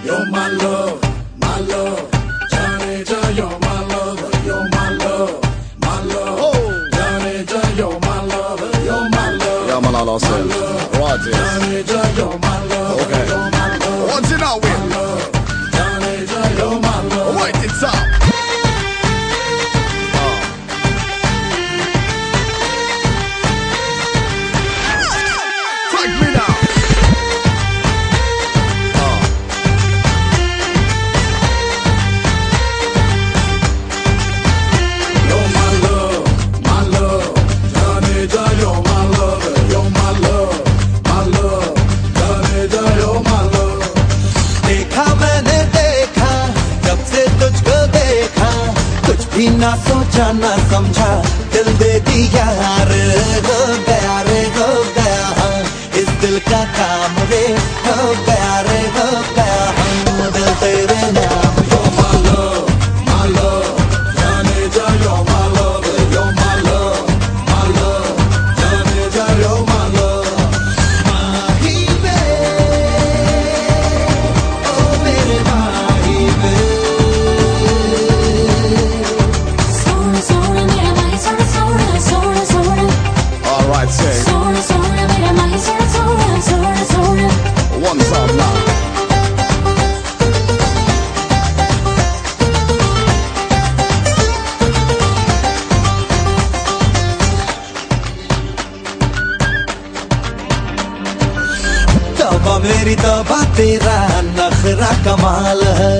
You're my love, my love. Johnny, you're my lover. You're my love, my love. Oh. Johnny, you're my lover. You're my love. Ja, man, alla ser. Right, yes. Johnny, you're my love. Okay. You're my love. What's it now with? Johnny, you're my love. Right, it's up. Take me now. You're my love, my love. Johnny, you're my lover. You're my love, my love. Johnny, you're my love. देखा मैंने देखा जब से तुझको देखा कुछ भी ना सोचा ना समझा दिल दे दिया रे हो गया रे हो गया हाँ इस दिल का काम रे हो गया रे हो गया हाँ दिल तेरे नाम You're my love, my love. Johnny, you're my lover. You're my love, my love. Johnny, you're my love. माही वे ओ मेरे माही वे सोना सोना मेरा माही सोना सोना सोना सोना All right, say. सोना सोना मेरा माही सोना सोना सोना सोना One time now. तौबा मेरी तौबा तेरा नखरा कमाल है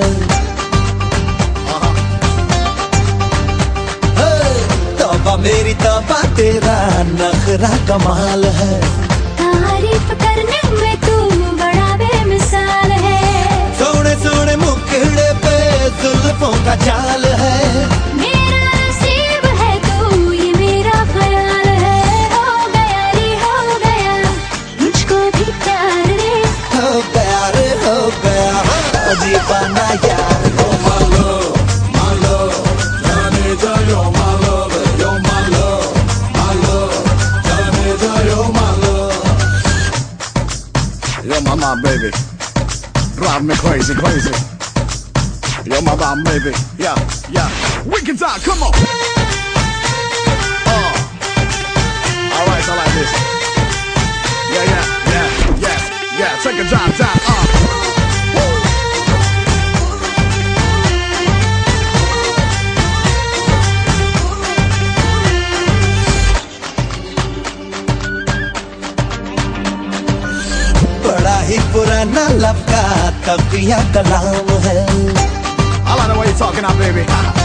तौबा मेरी तौबा तेरा नखरा कमाल है तारीफ करने में तू बड़ा बेमिसाल है सोने सोने मुखड़े पे जुल्फों का जाल है मेरा नसीब है तू ये मेरा ख्याल है हो गया रे हो गया मुझको भी प्यार रे हो गया रे हो गया दीवाना यार You're my love, my love. Johnny, you're my lover. You're my love, my love. Johnny, you're my love. You're my mom, baby. Drive me crazy, crazy. You're my mom, baby. Yeah, yeah. Wicked time, come on. Alright, I like this. Yeah, yeah, yeah, yeah, yeah. Take a drive down. Woo. बड़ा ही पुराना लब का तकिया कलाम है I like the way you're talking now, baby.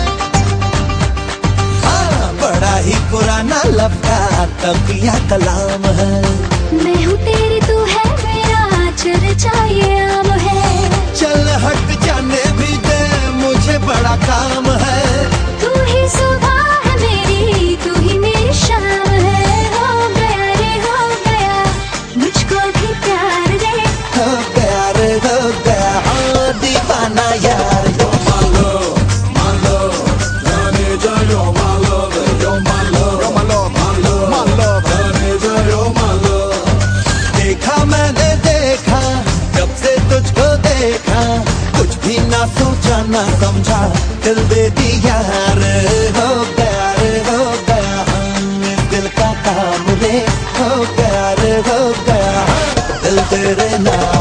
बड़ा ही पुराना लब का तकिया कलाम है मैं हूँ तेरी तू है मेरा चर्चा ये आम है चल हट जाने भी दे मुझे बड़ा काम है तू ही सुबह है मेरी तू ही मेरी शाम है हो गया रे हो गया मुझको भी प्यार रे हो गया रे हो गया हाँ दीवाना यार You're my love, my love. Johnny, you're my lover. You're my love, You're my love, my love. my love. Johnny, you're my love. देखा मैंने देखा जब से तुझको देखा कुछ भी ना सोचा ना समझा दिल दे दिया रे हो गया हाँ इस दिल का काम रे हो गया हाँ दिल तेरे नाम